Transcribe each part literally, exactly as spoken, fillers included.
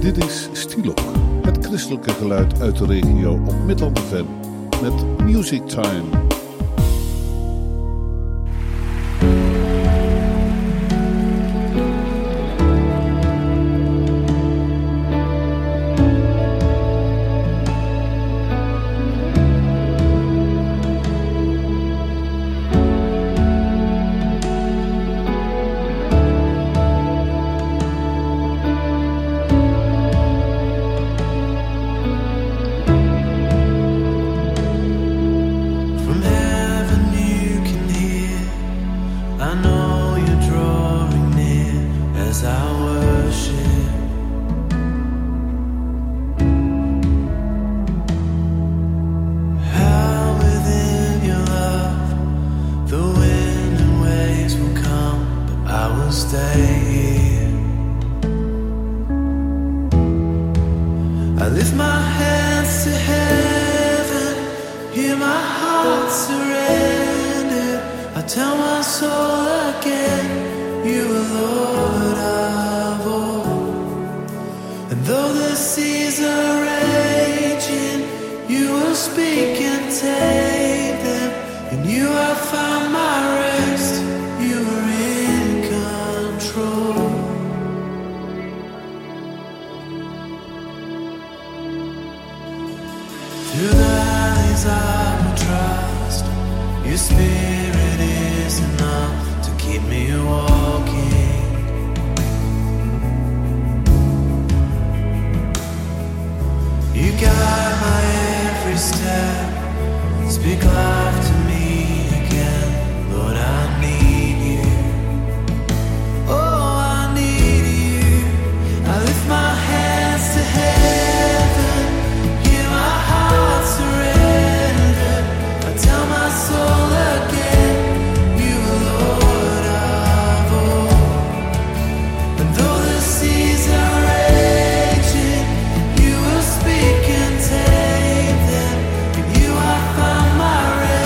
Dit is Stilok, het christelijke geluid uit de regio op Midland F M met Music Time. My rest.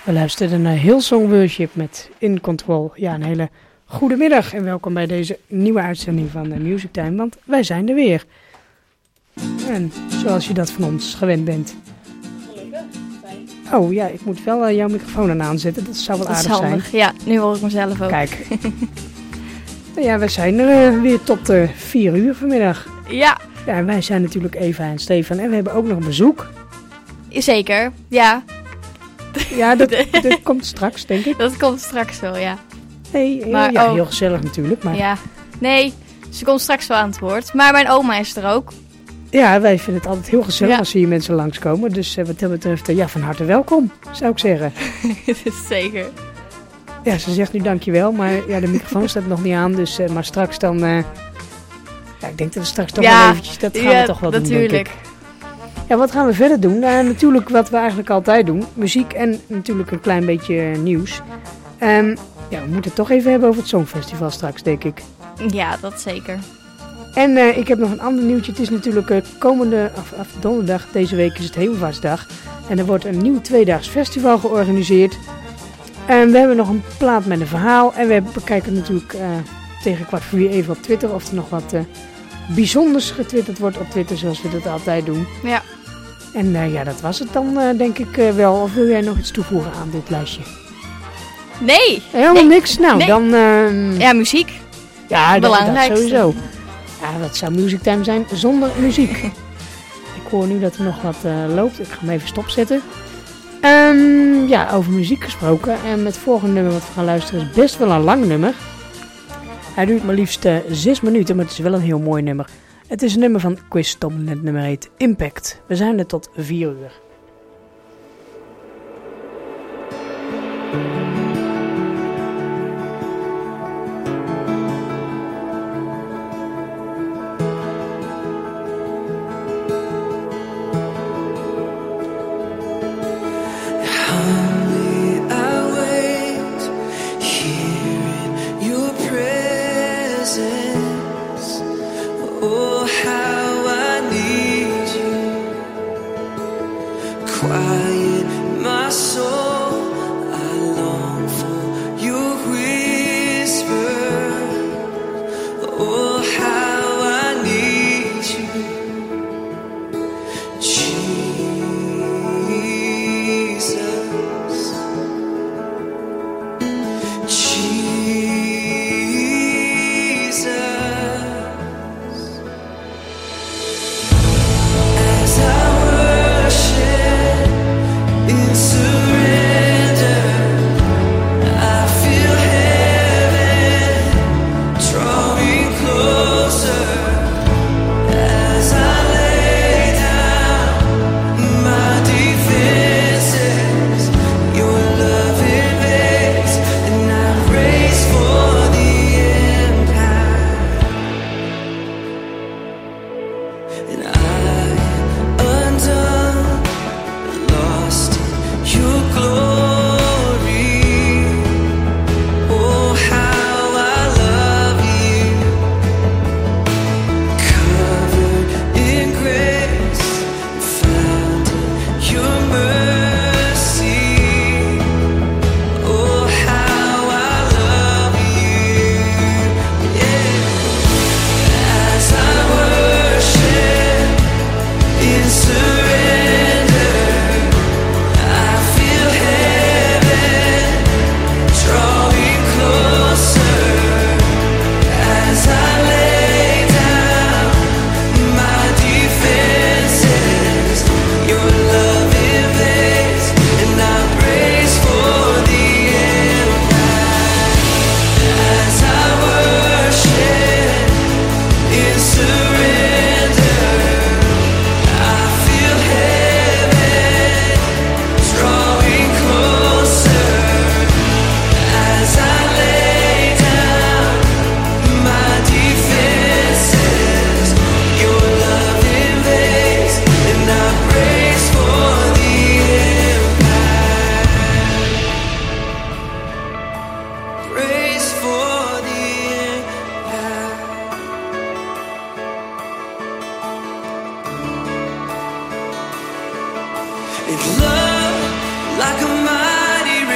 We luisterden naar Hillsong Worship met In Control. Ja, een hele goede middag en welkom bij deze nieuwe uitzending van de Music Time, want wij zijn er weer. En zoals je dat van ons gewend bent. Oh ja, ik moet wel uh, jouw microfoon aan aanzetten, dat zou wel dat aardig zijn. Ja, nu hoor ik mezelf ook. Kijk. Nou ja, wij zijn er uh, weer tot uh, vier uur vanmiddag. Ja. Ja, en wij zijn natuurlijk Eva en Stefan en we hebben ook nog een bezoek. Zeker, ja. Ja, dat, dat komt straks, denk ik. Dat komt straks wel, ja. Nee, maar, ja, oh. heel gezellig natuurlijk. Maar... Ja, nee, ze komt straks wel aan het woord. Maar mijn oma is er ook. Ja, wij vinden het altijd heel gezellig ja. als hier mensen langskomen. Dus uh, wat dat betreft, uh, ja, van harte welkom, zou ik zeggen. Zeker. Ja, ze zegt nu dankjewel, maar ja, de microfoon staat nog niet aan. Dus, uh, maar straks dan... Uh, ja, ik denk dat we straks toch ja, wel eventjes... Dat gaan ja, we toch wel natuurlijk. doen, denk ik. Ja, wat gaan we verder doen? Uh, natuurlijk wat we eigenlijk altijd doen. Muziek en natuurlijk een klein beetje uh, nieuws. Um, ja, we moeten het toch even hebben over het Songfestival straks, denk ik. Ja, dat zeker. En uh, ik heb nog een ander nieuwtje. Het is natuurlijk uh, komende, of, of donderdag, deze week is het Hemelvaartsdag. En er wordt een nieuw tweedaags festival georganiseerd. En we hebben nog een plaat met een verhaal. En we bekijken natuurlijk uh, tegen kwart voor vier even op Twitter of er nog wat uh, bijzonders getwitterd wordt op Twitter, zoals we dat altijd doen. Ja. En uh, ja, dat was het dan uh, denk ik uh, wel. Of wil jij nog iets toevoegen aan dit lijstje? Nee. Helemaal nee. niks? Nou, nee. dan... Uh, ja, dat ja, dat, dat sowieso. Ja. Ja, dat zou Music Time zijn zonder muziek. Ik hoor nu dat er nog wat uh, loopt. Ik ga hem even stopzetten. Um, ja, over muziek gesproken. En het volgende nummer wat we gaan luisteren is best wel een lang nummer. Hij duurt maar liefst uh, zes minuten, maar het is wel een heel mooi nummer. Het is een nummer van Chris Tomlin. Het nummer heet Impact. We zijn er tot vier uur. It looked like a mighty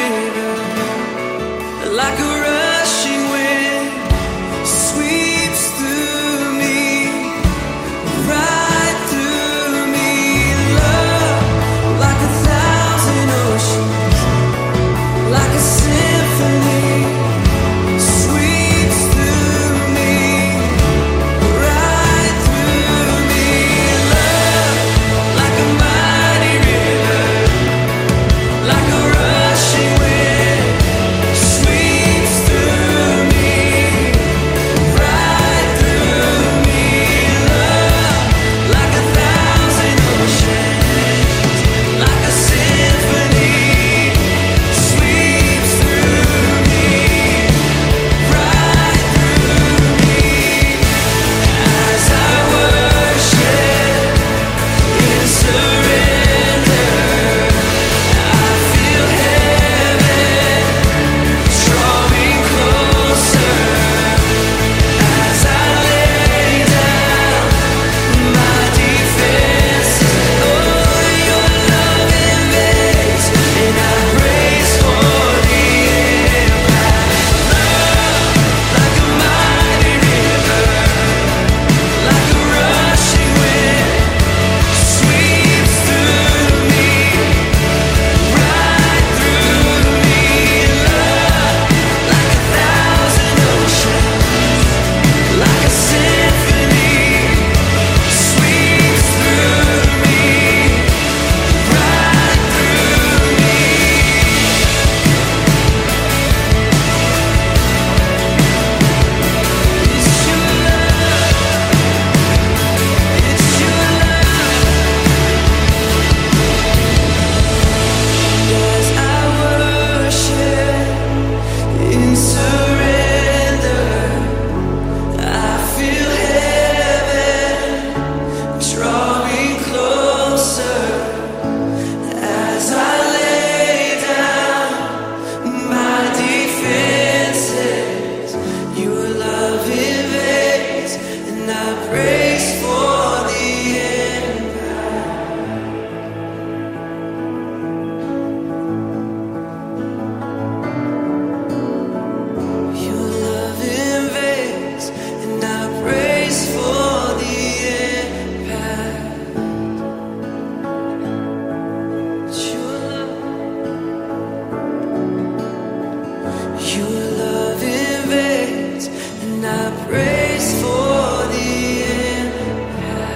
I brace for the impact.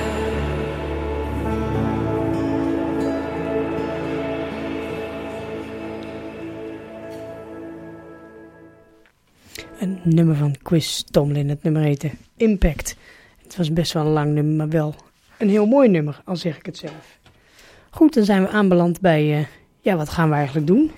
Een nummer van Chris Tomlin, het nummer heette Impact. Het was best wel een lang nummer, maar wel een heel mooi nummer, al zeg ik het zelf. Goed, dan zijn we aanbeland bij, uh, ja, wat gaan we eigenlijk doen?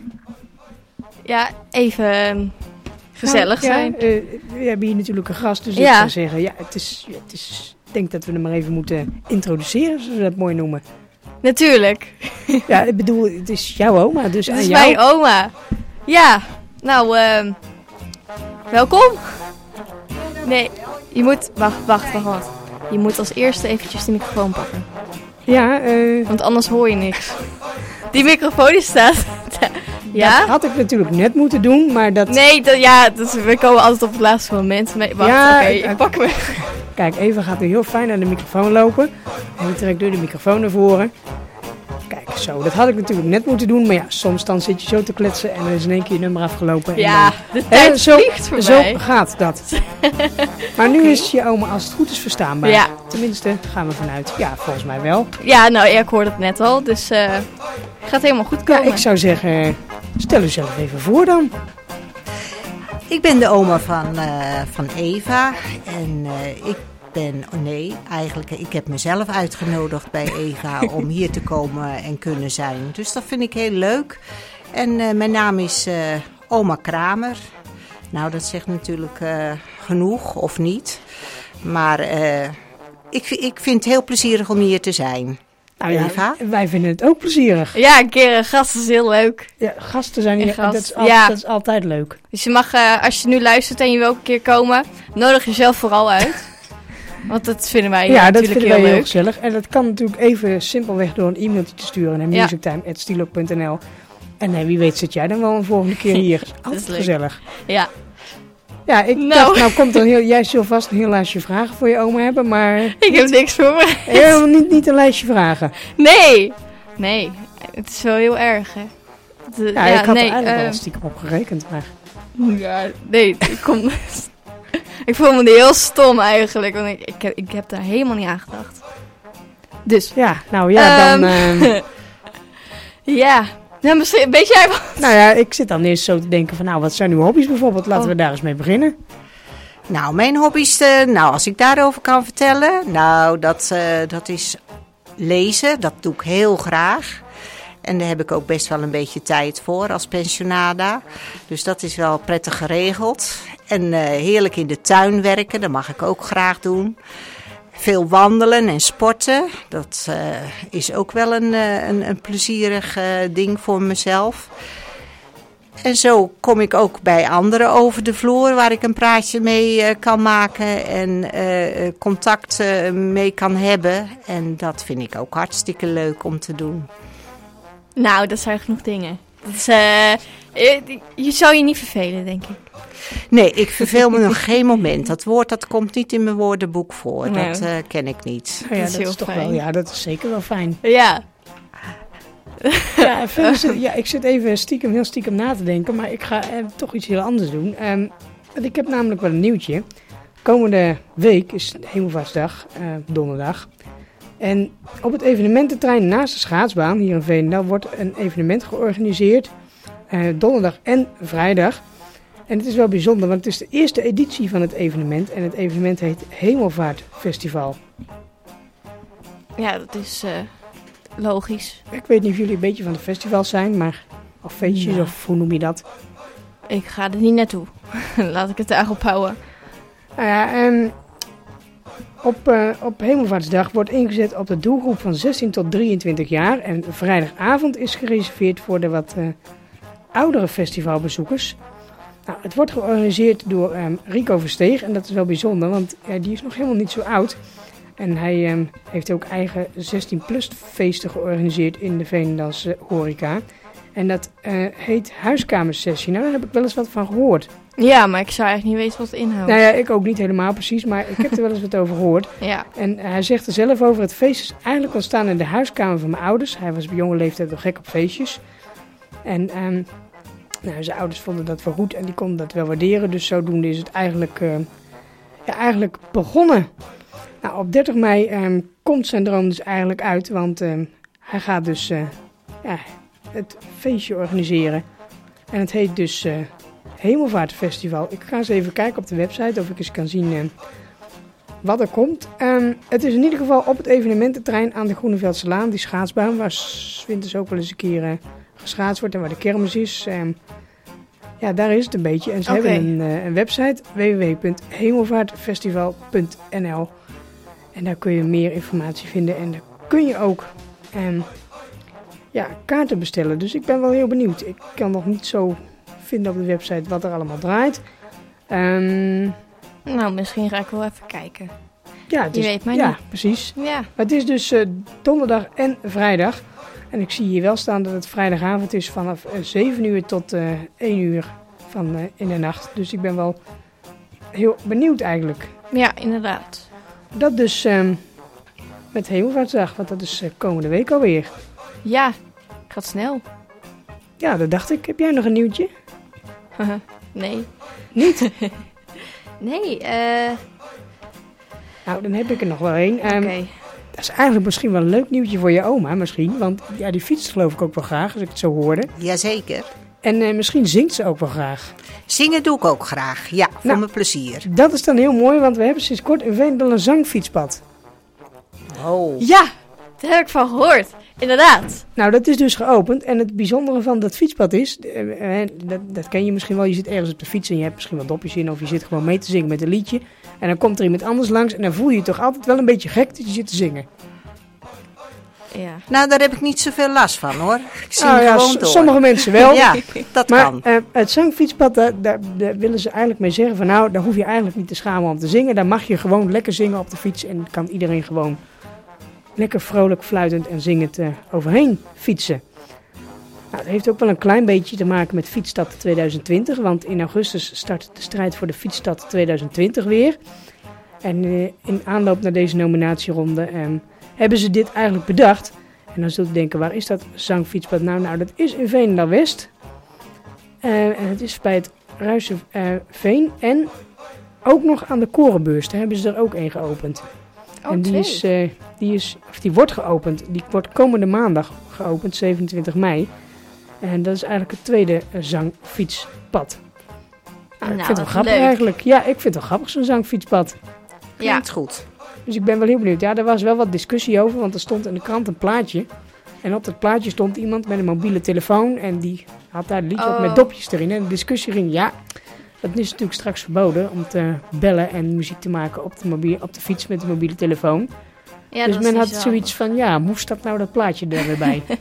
Ja, even uh, gezellig nou, zijn. Ja, uh, we hebben hier natuurlijk een gast, dus ja. ik zou zeggen, ja, het is, het is, ik denk dat we hem maar even moeten introduceren, zoals we dat mooi noemen. Natuurlijk. Ja, ik bedoel, het is jouw oma, dus Het aan is jou. mijn oma. Ja, nou, uh, welkom. Nee, je moet, wacht, wacht, wacht, wacht. Je moet als eerste eventjes de microfoon pakken. Ja, uh, want anders hoor je niks. Die microfoon die staat. Ja? Dat had ik natuurlijk net moeten doen, maar dat... Nee, dat, ja, dat, we komen altijd op het laatste moment. Nee, wacht, ja, oké, okay, ik pak me. Kijk, Eva gaat nu heel fijn naar de microfoon lopen. En ik trek nu de microfoon naar voren. Kijk, zo, dat had ik natuurlijk net moeten doen. Maar ja, soms dan zit je zo te kletsen en dan is in één keer je nummer afgelopen. En ja, dan, de tijd hè, zo, vliegt voorbij. Zo gaat dat. Maar nu okay. is je oma als het goed is verstaanbaar. Ja. Tenminste, gaan we vanuit. Ja, volgens mij wel. Ja, nou, ja, ik hoorde het net al. Dus uh, het gaat helemaal goed komen. Ja, ik zou zeggen, stel u zelf even voor dan. Ik ben de oma van, uh, van Eva. En uh, ik ben, oh nee, eigenlijk, ik heb mezelf uitgenodigd bij Eva om hier te komen en kunnen zijn. Dus dat vind ik heel leuk. En uh, mijn naam is uh, oma Kramer. Nou, dat zegt natuurlijk uh, genoeg, of niet. Maar uh, ik, ik vind het heel plezierig om hier te zijn. Nou ja, Eva? Wij vinden het ook plezierig. Ja, een keer een gast is heel leuk. Ja, gasten zijn hier, gast. dat, is al, ja. dat is altijd leuk. Dus je mag, uh, als je nu luistert en je wil ook een keer komen, nodig jezelf vooral uit. Want dat vinden wij ja, natuurlijk dat vinden heel wij leuk. heel gezellig. En dat kan natuurlijk even simpelweg door een e-mailtje te sturen naar ja. musictime at stilo punt n l. En nee, wie weet zit jij dan wel een volgende keer hier. Altijd gezellig. Ja. Ja, ik no. dacht, nou komt er heel, jij zult vast een heel lijstje vragen voor je oma hebben, maar... Ik niet, heb niks voor me. Helemaal niet, niet een lijstje vragen. Nee, nee, het is wel heel erg, hè. De, ja, ja, ik had nee, er eigenlijk uh, wel stiekem op gerekend, maar... Ja, nee, ik kom... ik voel me heel stom eigenlijk, want ik, ik, heb, ik heb daar helemaal niet aan gedacht. Dus... Ja, nou ja, um, dan... Uh... ja... Nou, misschien, weet jij wat? Nou ja, ik zit dan eerst zo te denken van, nou, wat zijn uw hobby's bijvoorbeeld? Laten oh. we daar eens mee beginnen. Nou, mijn hobby's, uh, nou, als ik daarover kan vertellen, nou, dat, uh, dat is lezen. Dat doe ik heel graag. En daar heb ik ook best wel een beetje tijd voor als pensionada. Dus dat is wel prettig geregeld. En uh, heerlijk in de tuin werken, dat mag ik ook graag doen. Veel wandelen en sporten, dat uh, is ook wel een, uh, een, een plezierig uh, ding voor mezelf. En zo kom ik ook bij anderen over de vloer waar ik een praatje mee uh, kan maken en uh, contact uh, mee kan hebben. En dat vind ik ook hartstikke leuk om te doen. Nou, dat zijn genoeg dingen. Dat is, uh, je, je zou je niet vervelen, denk ik. Nee, ik verveel me nog geen moment. Dat woord dat komt niet in mijn woordenboek voor. Nee. Dat uh, ken ik niet. Oh ja, dat is, dat heel is toch fijn. wel, ja, dat is zeker wel fijn. Ja. Ja, verder, ja, ik zit even stiekem, heel stiekem na te denken, maar ik ga eh, toch iets heel anders doen. Um, ik heb namelijk wel een nieuwtje. Komende week is Hemelvaartsdag, uh, donderdag. En op het evenemententerrein naast de schaatsbaan hier in Veenendaal wordt een evenement georganiseerd. Uh, donderdag en vrijdag. En het is wel bijzonder, want het is de eerste editie van het evenement. En het evenement heet Hemelvaartfestival. Ja, dat is uh, logisch. Ik weet niet of jullie een beetje van de festivals zijn, maar of feestjes, ja. Of hoe noem je dat? Ik ga er niet naartoe. Laat ik het daarop houden. Nou ja, um, op, uh, op Hemelvaartsdag wordt ingezet op de doelgroep van zestien tot drieëntwintig jaar. En vrijdagavond is gereserveerd voor de wat uh, oudere festivalbezoekers. Nou, het wordt georganiseerd door um, Rico Versteeg en dat is wel bijzonder, want uh, die is nog helemaal niet zo oud. En hij um, heeft ook eigen zestien plus feesten georganiseerd in de Veenendaalse horeca. En dat uh, heet Huiskamersessie. Nou, daar heb ik wel eens wat van gehoord. Ja, maar ik zou eigenlijk niet weten wat het inhoudt. Nou ja, ik ook niet helemaal precies, maar ik heb er wel eens wat over gehoord. Ja. En uh, hij zegt er zelf over, het feest is eigenlijk ontstaan in de huiskamer van mijn ouders. Hij was op jonge leeftijd al gek op feestjes. En um, nou, zijn ouders vonden dat wel goed en die konden dat wel waarderen. Dus zodoende is het eigenlijk uh, ja, eigenlijk begonnen. Nou, op dertig mei um, komt zijn droom dus eigenlijk uit, want um, hij gaat dus uh, ja, het feestje organiseren. En het heet dus uh, Hemelvaartfestival. Ik ga eens even kijken op de website of ik eens kan zien uh, wat er komt. Um, het is in ieder geval op het evenemententerrein aan de Groeneveld-Laan, die schaatsbaan, waar 's winters ook wel eens een keer uh, geschaatst wordt en waar de kermis is. Um, ja, daar is het een beetje. En ze Okay. hebben een, uh, een website, w w w punt hemelvaartfestival punt n l. En daar kun je meer informatie vinden. En daar kun je ook um, ja, kaarten bestellen. Dus ik ben wel heel benieuwd. Ik kan nog niet zo vinden op de website wat er allemaal draait. Um, Nou, misschien ga ik wel even kijken. ja, het Je is, weet maar ja, niet. precies. Ja. Maar het is dus uh, donderdag en vrijdag. En ik zie hier wel staan dat het vrijdagavond is vanaf uh, zeven uur tot uh, één uur van uh, in de nacht. Dus ik ben wel heel benieuwd eigenlijk. Ja, inderdaad. Dat dus um, met Hemelvaartsdag, want dat is uh, komende week alweer. Ja, gaat snel. Ja, dat dacht ik. Heb jij nog een nieuwtje? Nee. Niet? Nee, eh... Nou, dan heb ik er nog wel één. Um, Oké. Dat is eigenlijk misschien wel een leuk nieuwtje voor je oma, misschien. Want ja, die fietst geloof ik ook wel graag, als ik het zo hoorde. Jazeker. En uh, misschien zingt ze ook wel graag. Zingen doe ik ook graag. Ja, voor Nou. mijn plezier. Dat is dan heel mooi, want we hebben sinds kort in Veendel een zangfietspad. Oh. Ja, daar heb ik van gehoord. Inderdaad. Nou, dat is dus geopend. En het bijzondere van dat fietspad is, uh, uh, dat, dat ken je misschien wel, je zit ergens op de fiets en je hebt misschien wel dopjes in. Of je zit gewoon mee te zingen met een liedje. En dan komt er iemand anders langs en dan voel je je toch altijd wel een beetje gek dat je zit te zingen. Ja. Nou, daar heb ik niet zoveel last van hoor. Ik zing Nou ja, gewoon s- door. sommige mensen wel. Ja, dat Maar kan. uh, het zangfietspad, daar, daar, daar willen ze eigenlijk mee zeggen van nou, daar hoef je eigenlijk niet te schamen om te zingen. Daar mag je gewoon lekker zingen op de fiets en kan iedereen gewoon lekker vrolijk fluitend en zingend uh, overheen fietsen. Nou, dat heeft ook wel een klein beetje te maken met Fietsstad tweeduizend twintig, want in augustus start de strijd voor de Fietsstad tweeduizend twintig weer. En uh, in aanloop naar deze nominatieronde um, hebben ze dit eigenlijk bedacht. En dan zult u denken, waar is dat zangfietspad nou? Nou, dat is in Veenendaal-West. Uh, en het is bij het Ruisterveen. Uh, en ook nog aan de Korenbeurs. Daar hebben ze er ook een geopend. Oh, en die, twee. is, uh, die, is, of die wordt geopend. Die wordt komende maandag geopend, zevenentwintig mei. En dat is eigenlijk het tweede uh, zangfietspad. Nou, ik Nou, vind het wel wat grappig leuk. eigenlijk. Ja, ik vind het wel grappig zo'n zangfietspad. Ja. Klinkt goed. Dus ik ben wel heel benieuwd. Ja, er was wel wat discussie over, want er stond in de krant een plaatje. En op dat plaatje stond iemand met een mobiele telefoon. En die had daar een liedje op Oh. met dopjes erin. En de discussie ging, ja, dat is natuurlijk straks verboden om te bellen en muziek te maken op de, mobiele, op de fiets met de mobiele telefoon. Ja, dus dat men is had niet zo zoiets van, ja, moest dat nou dat plaatje er weer bij? handig.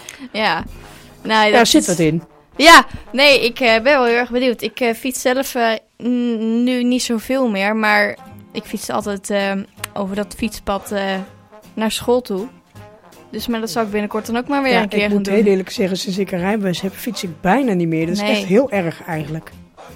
Ja. Nou, Daar dat zit is- wat in. Ja, nee, ik eh, ben wel heel erg benieuwd. Ik eh, fiets zelf eh, n- nu niet zoveel meer, maar ik fiets altijd eh, over dat fietspad eh, naar school toe. Dus maar dat zou ik binnenkort dan ook maar weer Ja, een keer ik gaan moet doen. heel eerlijk zeggen, sinds ik een rijbewijs heb, fiets ik bijna niet meer. Dat is Nee. echt heel erg eigenlijk.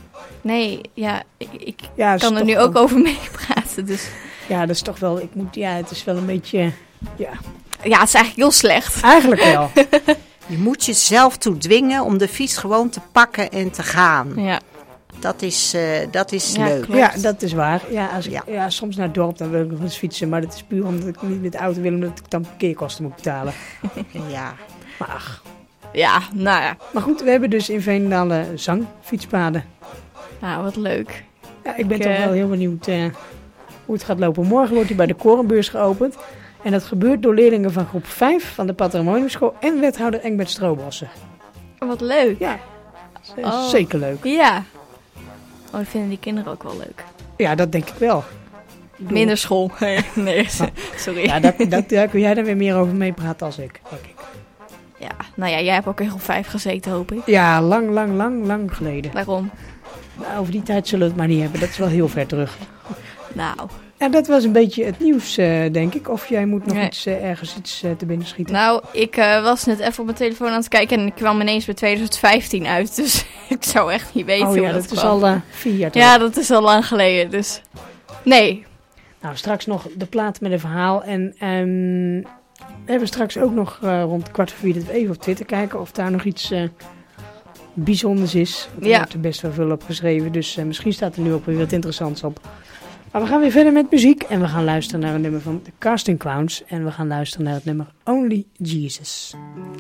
Nee, ja, ik, ik Ja, dat is kan er toch nu wel- ook over meepraten. Dus Ja, dat is toch wel, ik moet, ja, het is wel een beetje, ja, ja, het is eigenlijk heel slecht. eigenlijk wel. Je moet jezelf toe dwingen om de fiets gewoon te pakken en te gaan. Ja, Dat is, eh, dat is Ja, leuk. klopt. Ja, dat is waar. Ja, als ik, Ja. ja. soms naar het dorp dan wil ik nog eens fietsen. Maar dat is puur omdat ik niet met de auto wil, omdat ik dan parkeerkosten moet betalen. Ja. Maar ach. ja, nou ja. Maar goed, we hebben dus in Veenendaal uh, zangfietspaden. Nou, wat leuk. Ja, ik ben Ik, toch eh, wel heel benieuwd uh, hoe het gaat lopen. Morgen wordt hij bij de Korenbeurs geopend. En dat gebeurt door leerlingen van groep vijf van de Patrimoniumschool en wethouder Engbert Stroobossen. Wat leuk. Ja, dat is, uh, Oh. zeker leuk. Ja. Oh, dat vinden die kinderen ook wel leuk. Ja, dat denk ik wel. Ik bedoel, Minder school. Nee, sorry. Ja, dat, dat, daar kun jij dan weer meer over meepraten als ik, denk ik. Ja, nou ja, jij hebt ook in groep vijf gezeten, hoop ik. Ja, lang, lang, lang, lang geleden. Waarom? Nou, over die tijd zullen we het maar niet hebben. Dat is wel heel ver terug. Nou, En dat was een beetje het nieuws, uh, denk ik. Of jij moet nog Nee. iets, uh, ergens iets uh, te binnen schieten. nou ik uh, was net even op mijn telefoon aan het kijken en ik kwam ineens bij twintig vijftien uit. Dus ik zou echt niet weten oh hoe ja, dat, dat is kwam. al uh, vier jaar terug. Ja, dat is al lang geleden, dus... Nee. Nou, straks nog de plaat met een verhaal. En um, we hebben straks ook nog uh, rond kwart voor vier dat we even op Twitter kijken of daar nog iets uh, bijzonders is. Want er Ja. wordt er best wel veel op geschreven. Dus uh, misschien staat er nu ook weer wat interessants op. Maar we gaan weer verder met muziek en we gaan luisteren naar een nummer van de Casting Clowns. En we gaan luisteren naar het nummer Only Jesus.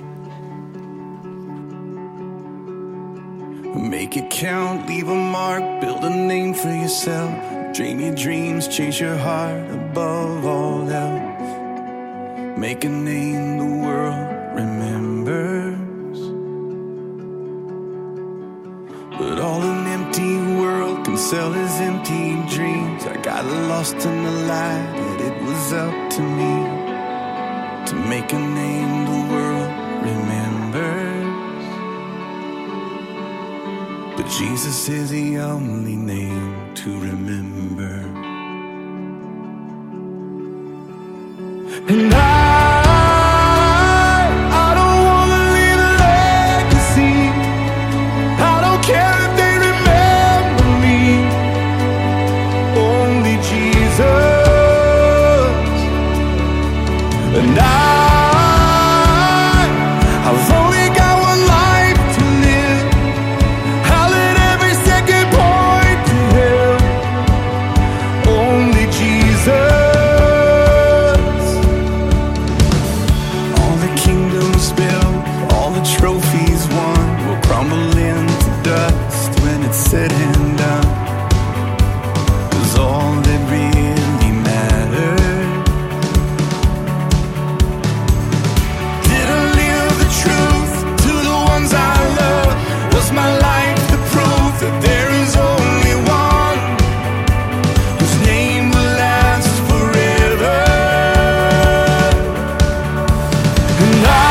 Make it count, leave a mark, build a name for yourself. Dream your dreams, chase your heart above all else. Make a name the world remembers. But all an empty world can sell is empty dreams. I got lost in the light, and it was up to me to make a name the world remembers. But Jesus is the only name to remember. And I, I don't wanna leave a legacy. I don't care if they remember me. Only Jesus. And I, I've only got one life to live. I'll let every second point to Him. Only Jesus. Trophies won will crumble into dust when it's said and done. 'Cause all that really mattered, did I live the truth to the ones I love? Was my life the proof that there is only one whose name will last forever? And I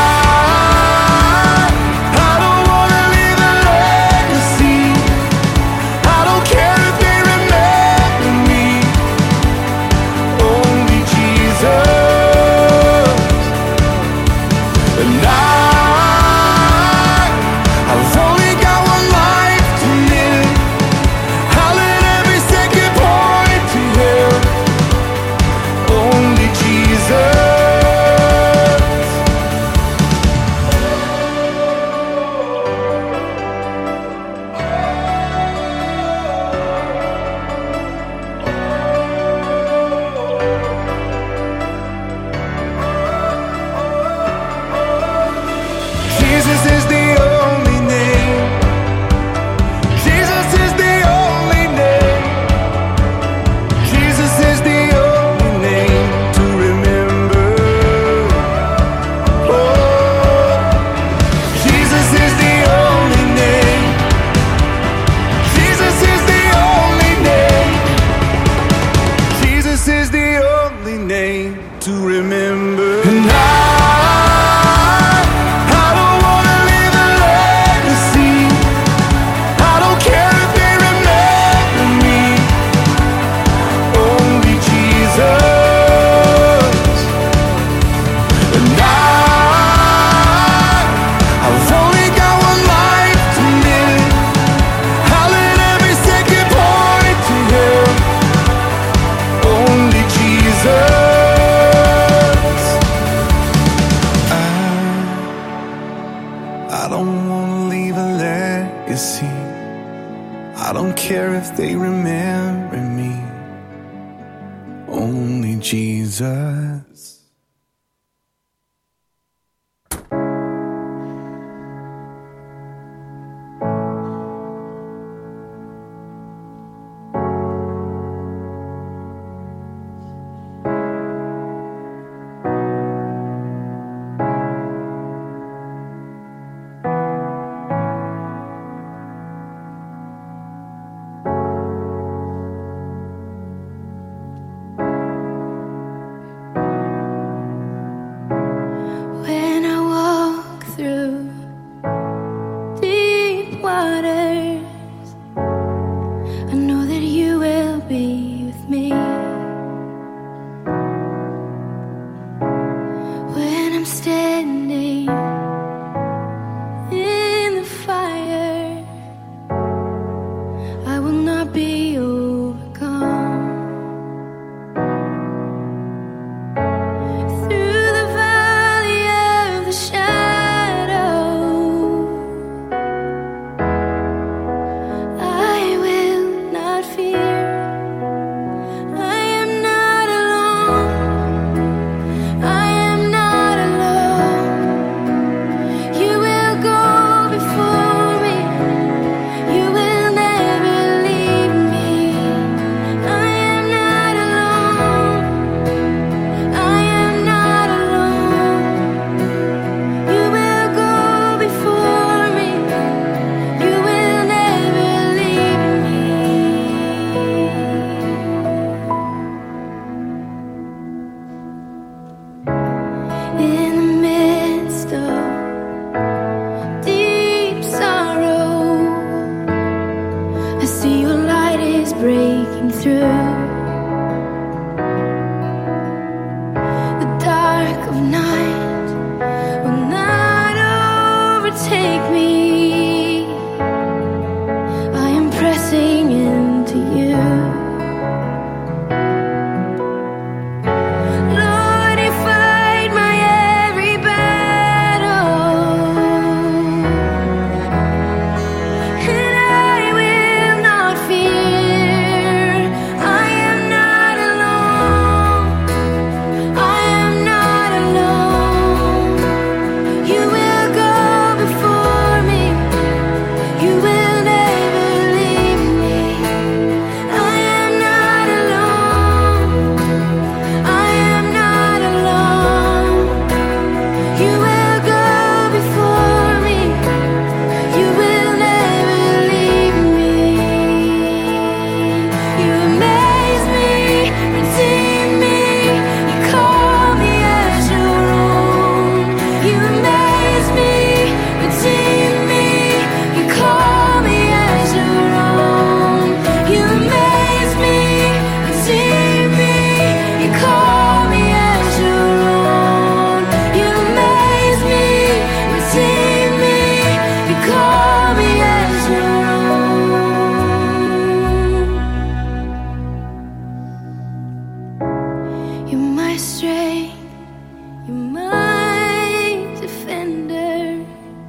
strength, you're my defender.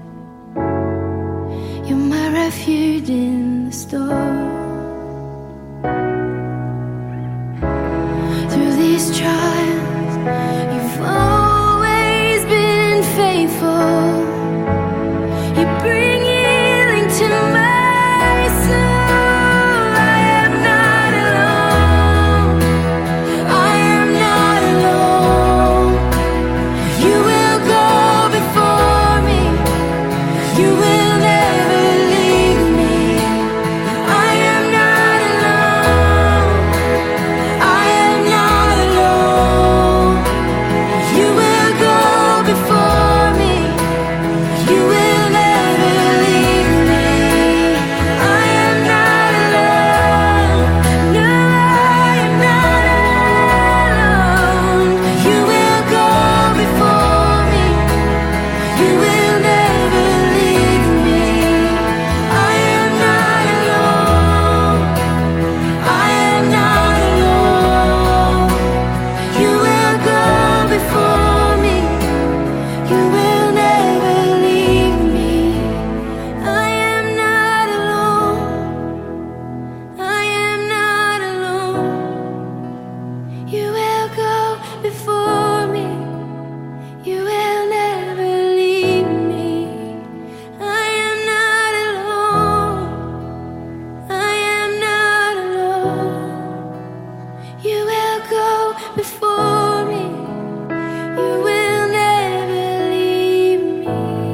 You're my refuge in the storm. Through these trials, you've always been faithful. You bring healing to my soul. I am not alone. I am not alone. You will go before me. You will never leave me. I am not alone. I am not alone. You will go before me. You will never leave me. I am not alone. No, I am not alone. You will go before me. You will never leave me. I am not alone. I am not alone. You will go before me. You will never leave me. I am not alone. I am not alone. You will go before me. You will never leave me. I am not alone. I am not alone. You will go before me. You will never leave me.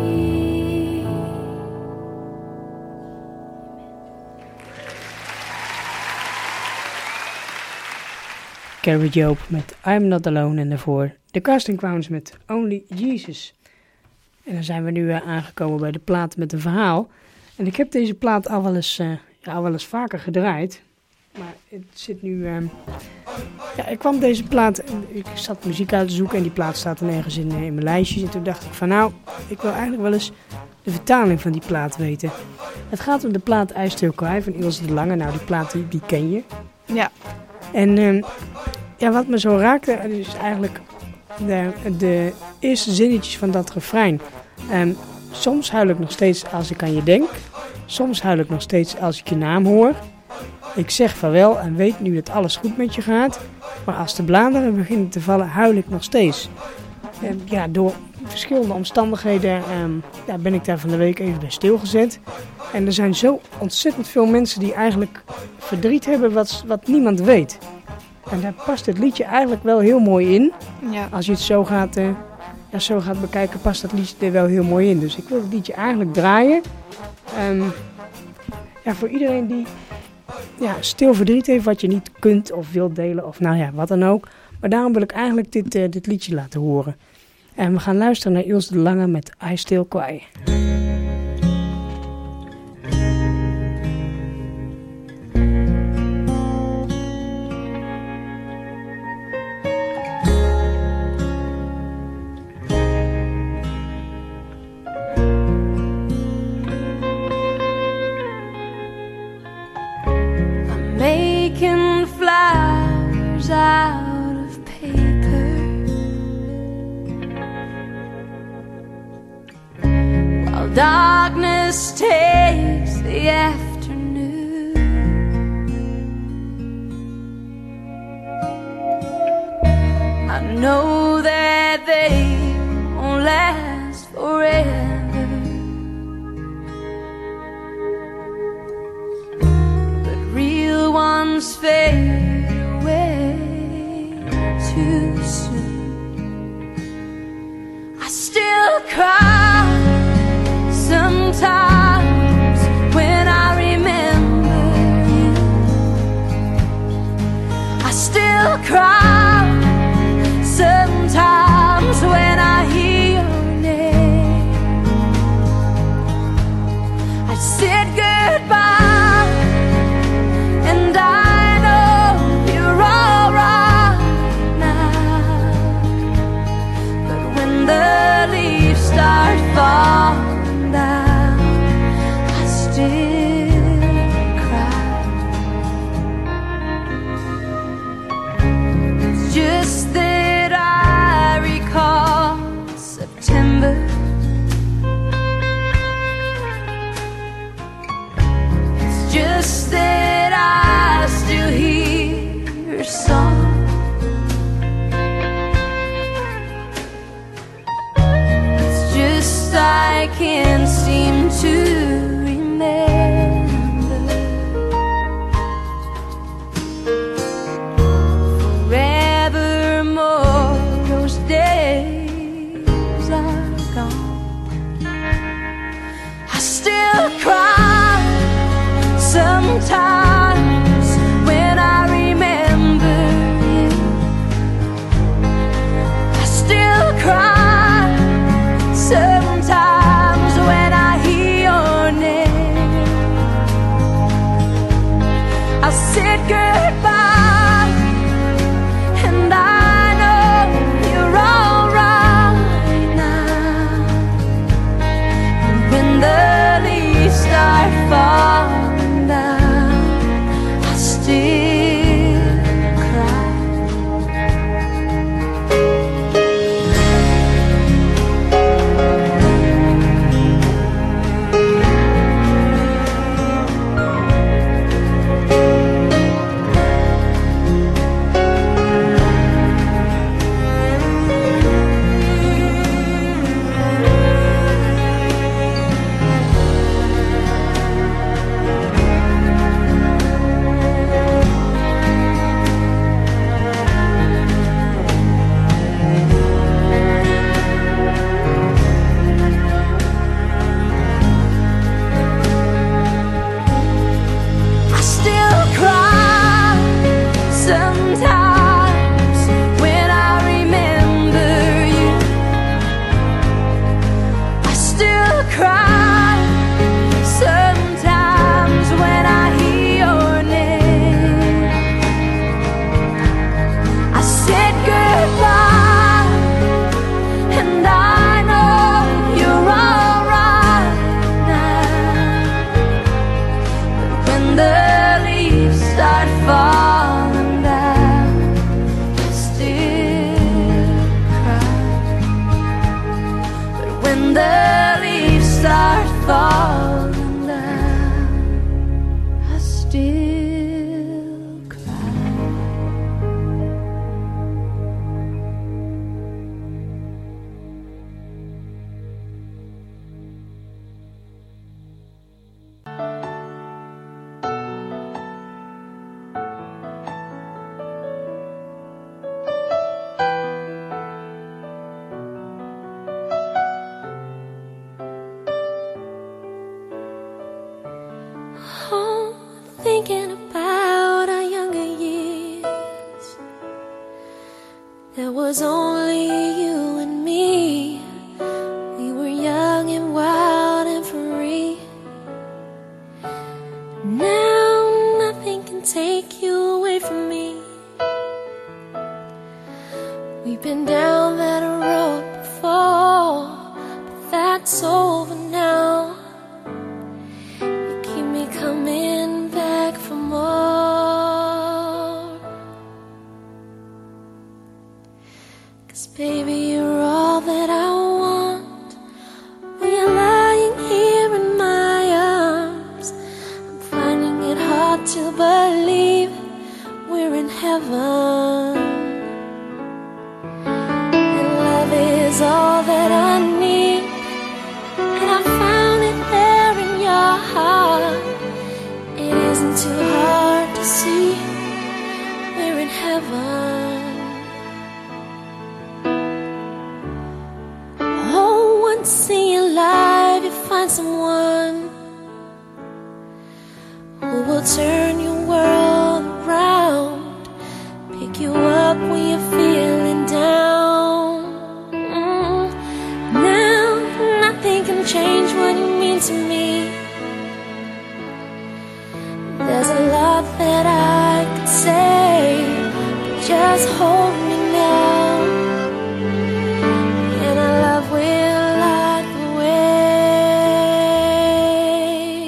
Carrie Job met I'm Not Alone en daarvoor de Casting Crowns met Only Jesus. En dan zijn we nu uh, aangekomen bij de plaat met een verhaal. En ik heb deze plaat al wel eens, uh, ja, al wel eens vaker gedraaid. Maar het zit nu... Uh, ja, ik kwam deze plaat... Ik zat muziek uit te zoeken en die plaat staat er nergens in, uh, in mijn lijstjes. En toen dacht ik van nou, ik wil eigenlijk wel eens de vertaling van die plaat weten. Het gaat om de plaat I Still Cry van Ilse de Lange. Nou, die plaat die, die ken je. Ja. En uh, ja, wat me zo raakte, is eigenlijk de, de eerste zinnetjes van dat refrein. Um, soms huil ik nog steeds als ik aan je denk. Soms huil ik nog steeds als ik je naam hoor. Ik zeg vaarwel en weet nu dat alles goed met je gaat. Maar als de bladeren beginnen te vallen, huil ik nog steeds. Um, ja, door verschillende omstandigheden um, ja, ben ik daar van de week even bij stilgezet. En er zijn zo ontzettend veel mensen die eigenlijk verdriet hebben wat, wat niemand weet. En daar past het liedje eigenlijk wel heel mooi in. Ja. Als je het zo gaat, uh, ja, zo gaat bekijken, past dat liedje er wel heel mooi in. Dus ik wil het liedje eigenlijk draaien. Um, ja, voor iedereen die ja, stil verdriet heeft wat je niet kunt of wilt delen. Of nou ja, wat dan ook. Maar daarom wil ik eigenlijk dit, uh, dit liedje laten horen. En we gaan luisteren naar Ilse de Lange met I Still Cry. Making flowers out of paper while darkness takes the afternoon. I know that they won't last forever. Ones fade away too soon. I still cry sometimes when I remember you. I still cry sometimes when I hear your name. I said goodbye. And I know you're alright now. But when the leaves start falling down, I still cry. It's can't seem to remember. Forevermore, those days are gone. I still cry sometimes when I remember you. I still cry sometimes when I hear your name. I said goodbye, and I know you're alright now. And when the leaves start falling down, I still cry. I still cry sometimes when I remember you. I still cry sometimes when I hear your name. I said goodbye, and I know you're alright now. When the leaves start falling down, I still cry. But when the leaves start falling down, I still cry. Oh, thinking about our younger years, there was only you and me. We were young and wild and free. Now nothing can take you away from me. We've been down that road before, but that's over now. You keep me coming back for more. 'Cause baby, you're all that I want. When you're lying here in my arms, I'm finding it hard to believe we're in heaven. And love is all that I need, and I found it there in your heart. It isn't too hard to see we're in heaven. Oh, once in your life you find someone who will turn your world around, pick you up when you're feeling down. Mm. Now nothing can change what you mean to me. There's a lot that I could say, but just hold me now, and our love will light the way.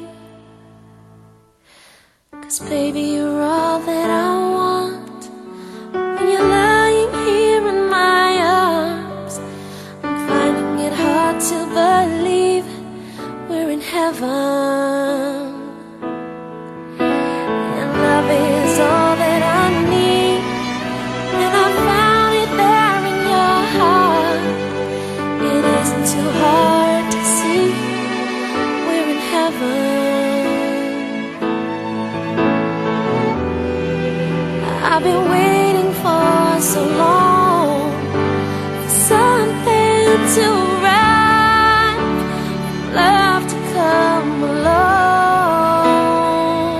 'Cause baby, you're all that I want. When you're lying here in my arms, I'm finding it hard to believe we're in heaven. And love is all that I need, and I for so long. Something to arrive, love to come along.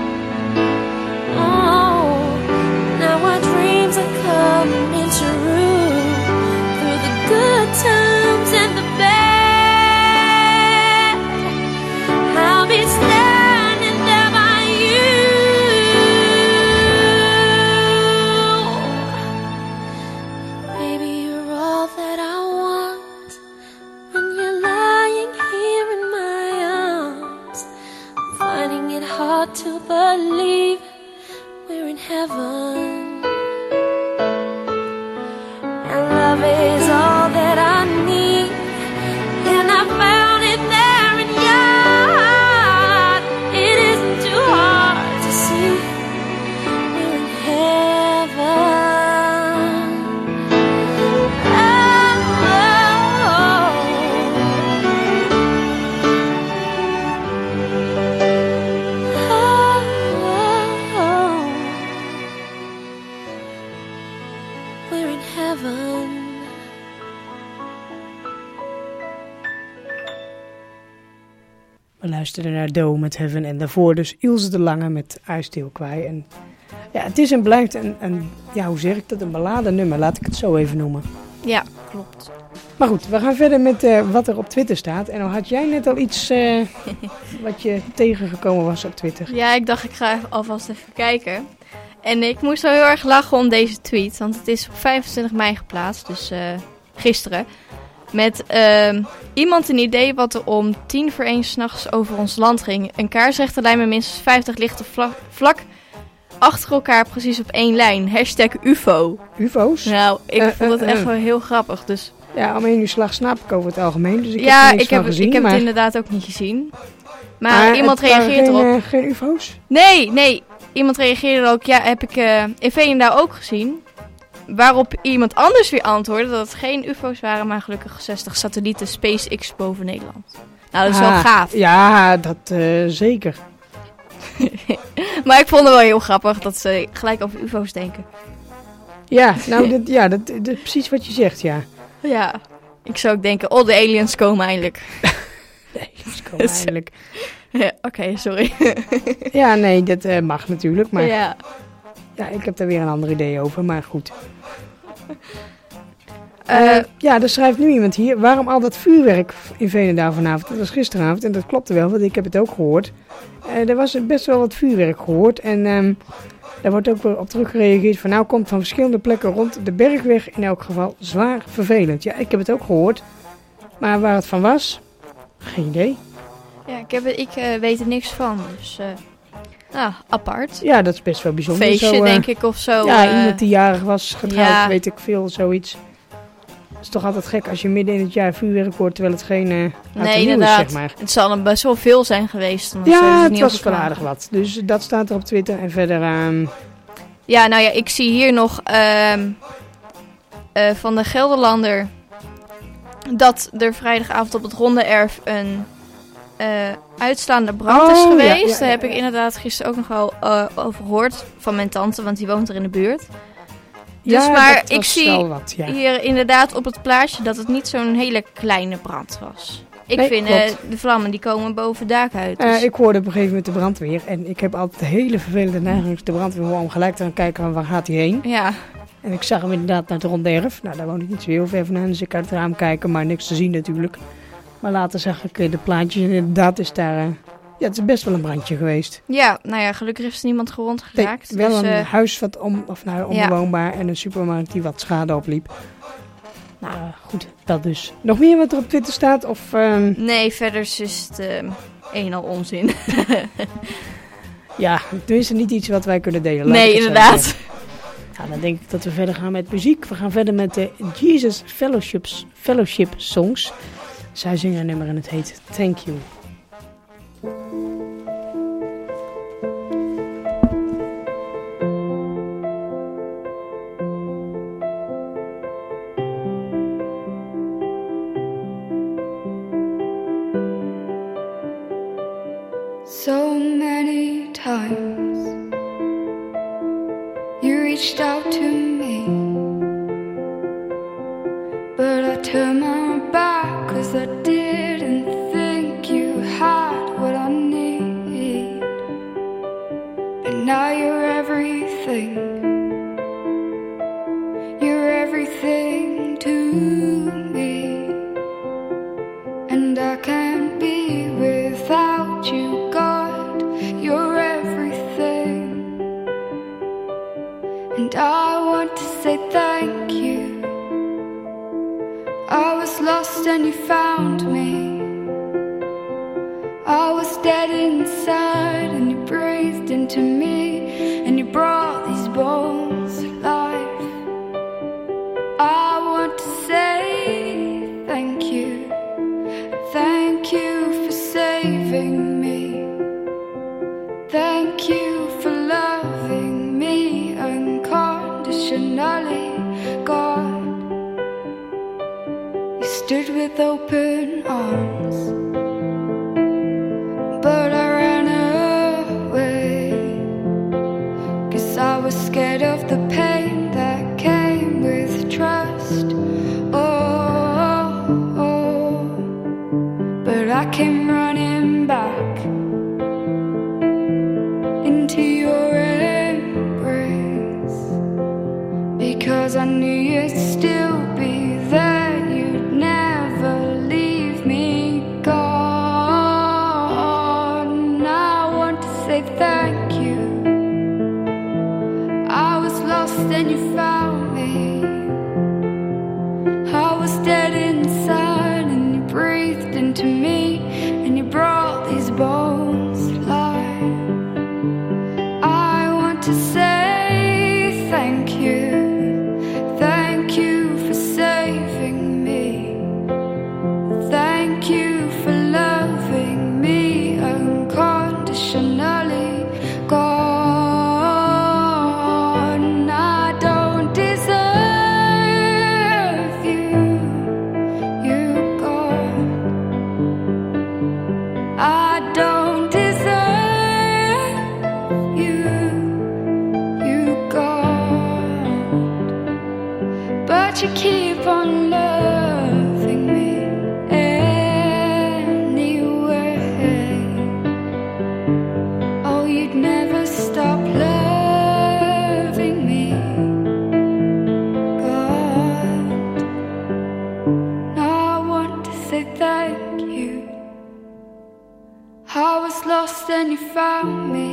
Oh, now our dreams are coming true through the good times and the bad. I'll be standing there by you. Baby, you're all that I want when you're lying here in my arms. I'm finding it hard to believe we're in heaven. And love is all that I need, and I found it there in your heart. It isn't too hard to see we're in heaven. Oh, oh, oh. We're in heaven. We luisterden naar Doe met Heaven en daarvoor dus Ilse de Lange met I Still Cry. En ja, het is en blijft een, een, ja, hoe zeg ik dat, een balladenummer, laat ik het zo even noemen. Ja, klopt. Maar goed, we gaan verder met uh, wat er op Twitter staat. En dan had jij net al iets uh, wat je tegengekomen was op Twitter. Ja, ik dacht ik ga alvast even kijken. En ik moest wel heel erg lachen om deze tweet, want het is op vijfentwintig mei geplaatst, dus uh, gisteren. Met uh, iemand een idee wat er om tien voor één 's nachts over ons land ging. Een kaarsrechte lijn met minstens vijftig lichte vla- vlak achter elkaar precies op één lijn. Hashtag U F O. U F O's? Nou, ik Uh, vond het uh, echt uh. wel heel grappig. Dus Ja, om één uur 's nachts slaap ik over het algemeen, dus ik ja, heb er niks ik heb, van gezien. ik heb maar, het inderdaad ook niet gezien. Maar maar iemand het waren reageert geen, erop. uh, geen U F O's? Nee, nee. Iemand reageerde ook. Ja, heb ik uh, in Veenendaal ook gezien. Waarop iemand anders weer antwoordde dat het geen U F O's waren, maar gelukkig zestig satellieten SpaceX boven Nederland. Nou, dat is wel Ah, gaaf. Ja, dat uh, zeker. Maar ik vond het wel heel grappig dat ze gelijk over U F O's denken. Ja, nou, dat, ja, dat, dat is precies wat je zegt, ja. Ja, ik zou ook denken, oh, de aliens komen eindelijk. Nee, dat is gewoon eigenlijk. Ja, oké, okay, sorry. Ja, nee, dat uh, mag natuurlijk, maar ja. Ja. ik heb daar weer een ander idee over, maar goed. Uh, Uh, ja, er schrijft nu iemand hier, waarom al dat vuurwerk in Veenendaal vanavond? Dat was gisteravond en dat klopte wel, want ik heb het ook gehoord. Uh, er was best wel wat vuurwerk gehoord en um, daar wordt ook weer op terug gereageerd van nou komt van verschillende plekken rond de Bergweg in elk geval zwaar vervelend. Ja, ik heb het ook gehoord, maar waar het van was, geen idee. ja, ik, heb het, ik uh, weet er niks van, dus uh, nou, apart. Ja, dat is best wel bijzonder. Feestje, zo, uh, denk ik, of zo. Ja, uh, iemand die jarig was, getrouwd, ja. weet ik veel, zoiets. Het is toch altijd gek als je midden in het jaar vuurwerk hoort, terwijl het geen uh, oud en Nee, nieuw inderdaad. is, zeg maar. Het zal er best wel veel zijn geweest. anders zouden Ja, ze het niet was over wel klagen. aardig wat. Dus dat staat er op Twitter. En verder, um, Ja, nou ja, ik zie hier nog um, uh, van de Gelderlander dat er vrijdagavond op het Ronde Erf een uh, uitslaande brand Oh, is ja, geweest. ja, ja, Daar heb ik ja. inderdaad gisteren ook nog wel uh, over gehoord van mijn tante, want die woont er in de buurt. Dus ja, maar dat ik was zie wel wat, ja. hier inderdaad op het plaatje dat het niet zo'n hele kleine brand was. Ik Nee, vind uh, klopt. de vlammen die komen boven het dak uit. Dus. Uh, ik hoorde op een gegeven moment de brandweer. En ik heb altijd de hele vervelende neiging als ik de brandweer hoor om gelijk te gaan kijken van waar gaat hij heen. Ja, En ik zag hem inderdaad naar het Ronde Erf. Nou, daar woon ik niet zo heel ver vandaan, dus ik uit het raam kijken, maar niks te zien natuurlijk. Maar later zag ik uh, de plaatjes en inderdaad is daar... Uh, ja, het is best wel een brandje geweest. ja, nou ja, gelukkig is er niemand gewond geraakt. Nee, wel dus, een uh, huis wat om, of nou, onbewoonbaar en een supermarkt die wat schade opliep. Nou, uh, goed, dat dus. Nog meer wat er op Twitter staat? Of, um... Nee, verder is het uh, een al onzin. Ja, tenminste niet iets wat wij kunnen delen. Laat Nee, ik het zo inderdaad. zeggen. Nou, dan denk ik dat we verder gaan met muziek. We gaan verder met de Jesus Fellowships, Fellowship Songs. Zij zingen een nummer en het heet Thank You. So many times you reached out to me, everything to me, and I can't be without you, God. You're everything, and I want to say thank you. I was lost and you found me. I was dead inside and you breathed into me, and you brought these bones to life. I want to say thank you. Thank you for saving me. Thank you for loving me unconditionally, God. You stood with open arms, but I ran away, 'cause I was scared of the pain that came with trust. Oh, oh, but I came running back into your embrace, because I knew you'd still be there. You'd never leave me, God. And I want to say thank you. I was lost and you found me. I was dead inside and you breathed into me, and you brought these bones to life. I want to say thank you. Thank you for saving me. Thank you for loving me unconditionally, God. And I don't deserve you, you God. I don't deserve you, you God. But you keep on loving me anyway. Oh, you'd never stop loving me, God. Now I want to say thank you. I was lost and you found me.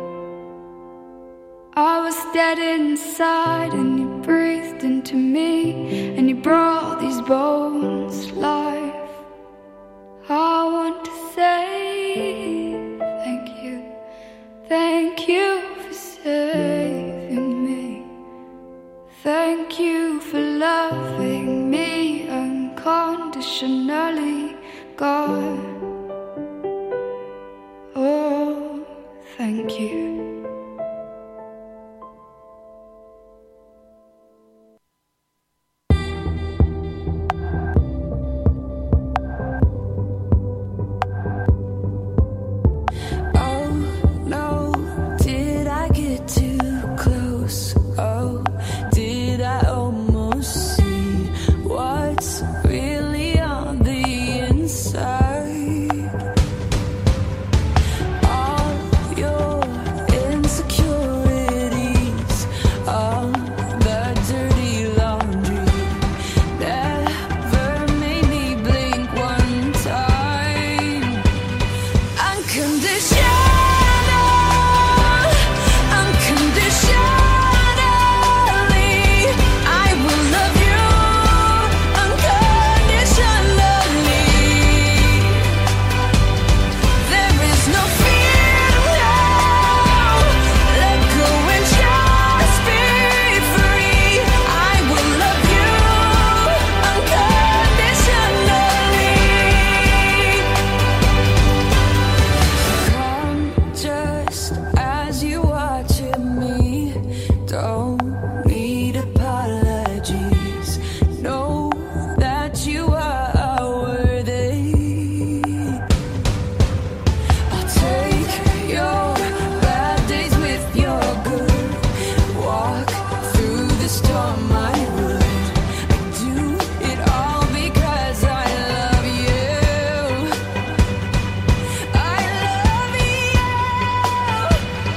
I was dead inside and you breathed into me, and you brought these bones to life. I want to say thank you. Thank you for saving me. Thank you for loving me unconditionally, God. Oh, thank you.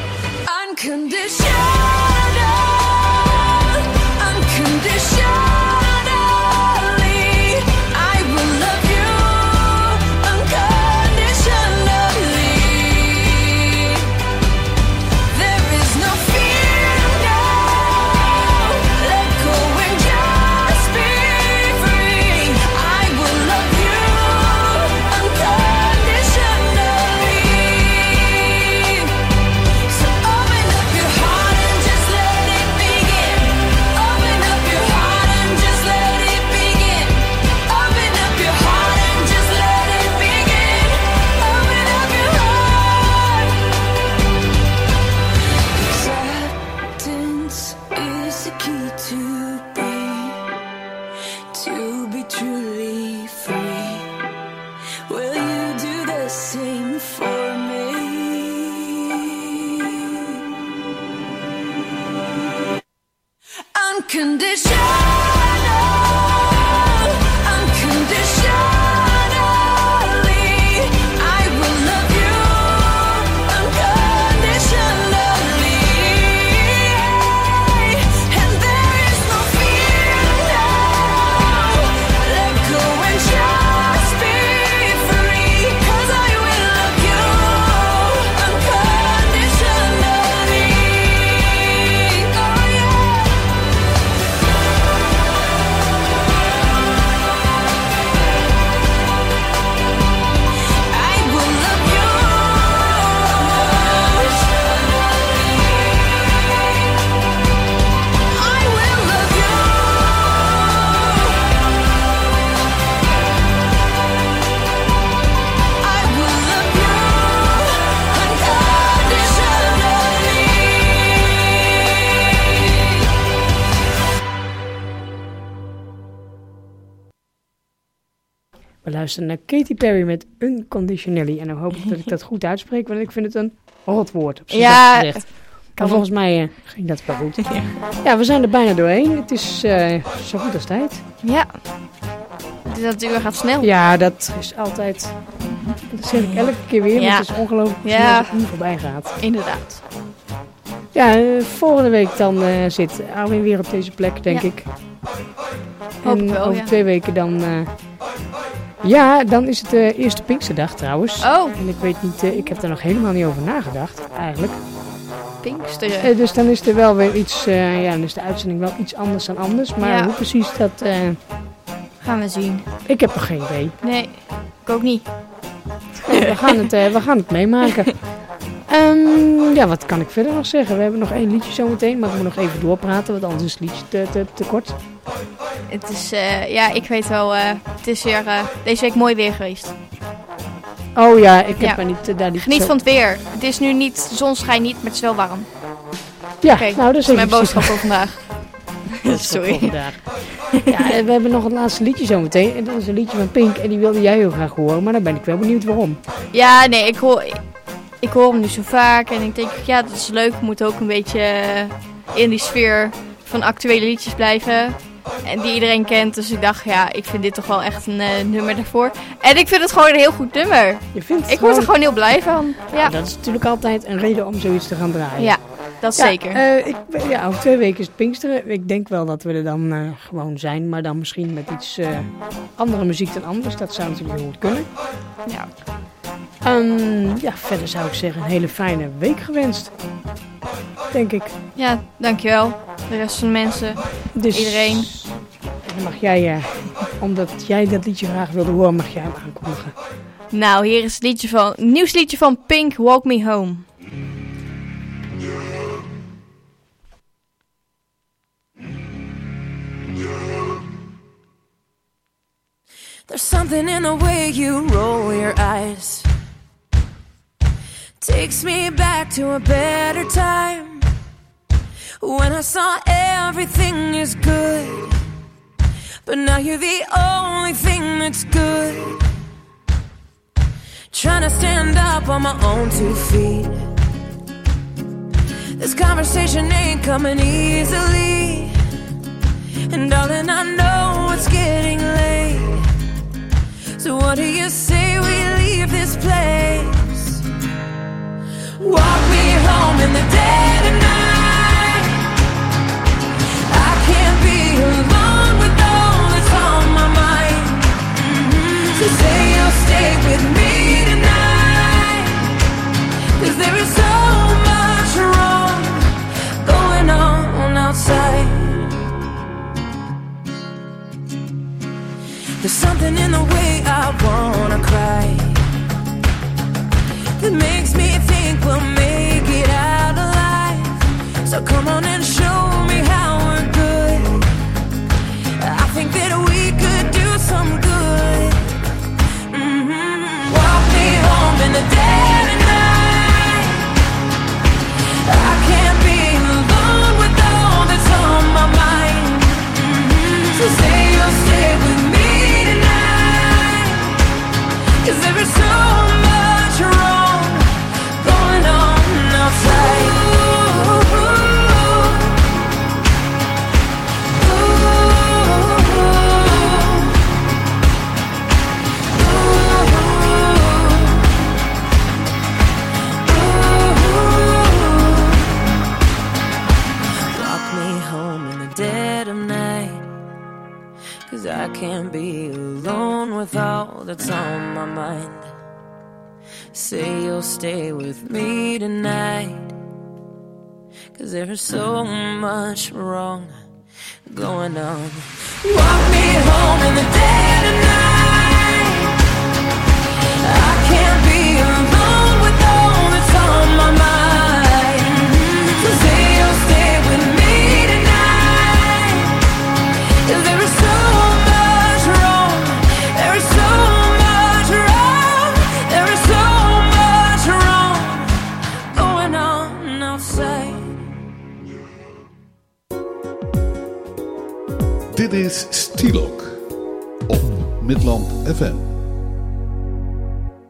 Unconditional, unconditional. to be, to be truly free? Will you do the same for me? Unconditional, unconditional. We luisteren naar Katy Perry met Unconditionally. En dan hoop ik dat ik dat goed uitspreek, want ik vind het een rotwoord. Op ja, gezegd. Maar volgens mij uh, ging dat wel goed. Ja. ja, we zijn er bijna doorheen. Het is uh, zo goed als tijd. Ja, dat uur gaat snel. Ja, dat is altijd... Dat zeg ik elke keer weer, ja. maar het is ongelooflijk snel ja. dat het niet voorbij gaat. Inderdaad. Ja, uh, volgende week dan uh, zit Arwin weer op deze plek, denk ja. ik. Hoop en ik wel, over ja. twee weken dan... Uh, ja, dan is het de uh, eerste Pinksterdag trouwens. Oh. En ik weet niet, uh, ik heb daar nog helemaal niet over nagedacht, eigenlijk. Pinksteren. Uh, dus dan is er wel weer iets, uh, ja, dan is de uitzending wel iets anders dan anders. Maar ja. hoe precies dat... Uh, gaan we zien. Ik heb nog geen idee. Nee, ik ook niet. we, gaan het, uh, we gaan het meemaken. Um, ja, wat kan ik verder nog zeggen? We hebben nog één liedje zometeen, maar ik moet nog even doorpraten, want anders is het liedje te, te, te kort. Het is, uh, ja, ik weet wel, uh, het is weer uh, deze week mooi weer geweest. Oh ja, ik heb ja. maar niet, uh, daar niet Geniet zo... van het weer. Het is nu niet, de zon schijnt niet, maar het is wel warm. Ja, okay, nou dat is mijn boodschap voor vandaag. Sorry. Voor vandaag. Ja, we hebben nog het laatste liedje zometeen. En dat is een liedje van Pink en die wilde jij heel graag horen, maar dan ben ik wel benieuwd waarom. Ja, nee, ik hoor, ik, ik hoor hem nu zo vaak en ik denk, ja, dat is leuk. We moeten ook een beetje uh, in die sfeer van actuele liedjes blijven. En die iedereen kent, dus ik dacht, ja, ik vind dit toch wel echt een uh, nummer daarvoor. En ik vind het gewoon een heel goed nummer. Je vindt ik gewoon... word er gewoon heel blij van. Ja. Ja, dat is natuurlijk altijd een reden om zoiets te gaan draaien. Ja, dat is ja, zeker. Uh, ik, ja, over twee weken is het Pinksteren. Ik denk wel dat we er dan uh, gewoon zijn, maar dan misschien met iets uh, andere muziek dan anders. Dat zou natuurlijk heel goed kunnen. Ja. Um, ja, verder zou ik zeggen, een hele fijne week gewenst. Denk ik. Ja, dankjewel. De rest van de mensen, dus, iedereen. Dan mag jij, uh, omdat jij dat liedje graag wilde horen, mag jij hem aankondigen. Nou, hier is het liedje van, nieuws liedje van Pink, Walk Me Home. There's something in the way you roll your eyes. Takes me back to a better time, when I saw everything is good, but now you're the only thing that's good. Trying to stand up on my own two feet. This conversation ain't coming easily, and darling, I know it's getting late. So what do you say we leave this place? Walk me home in the dead of night. I can't be alone with all that's on my mind. Mm-hmm. So say you'll stay with me tonight, 'cause there is so much wrong going on outside. There's something in the way I wanna cry that makes me think we'll make it out alive. So come on and show me how we're good. I think that we could do some good. Mm-hmm. Walk me home in the dead of night. I can't be alone with all that's on my mind. in the dead of night. 'Cause I can't be alone with all that's on my mind. Say you'll stay with me tonight. 'Cause there's so much wrong going on. Walk me home in the dead of night. I can't be alone with all that's on my mind. So say you'll stay with me tonight. 'Cause there is so much wrong. There is so much wrong. There is so much wrong going on outside. Dit is Stilok op Midland F M.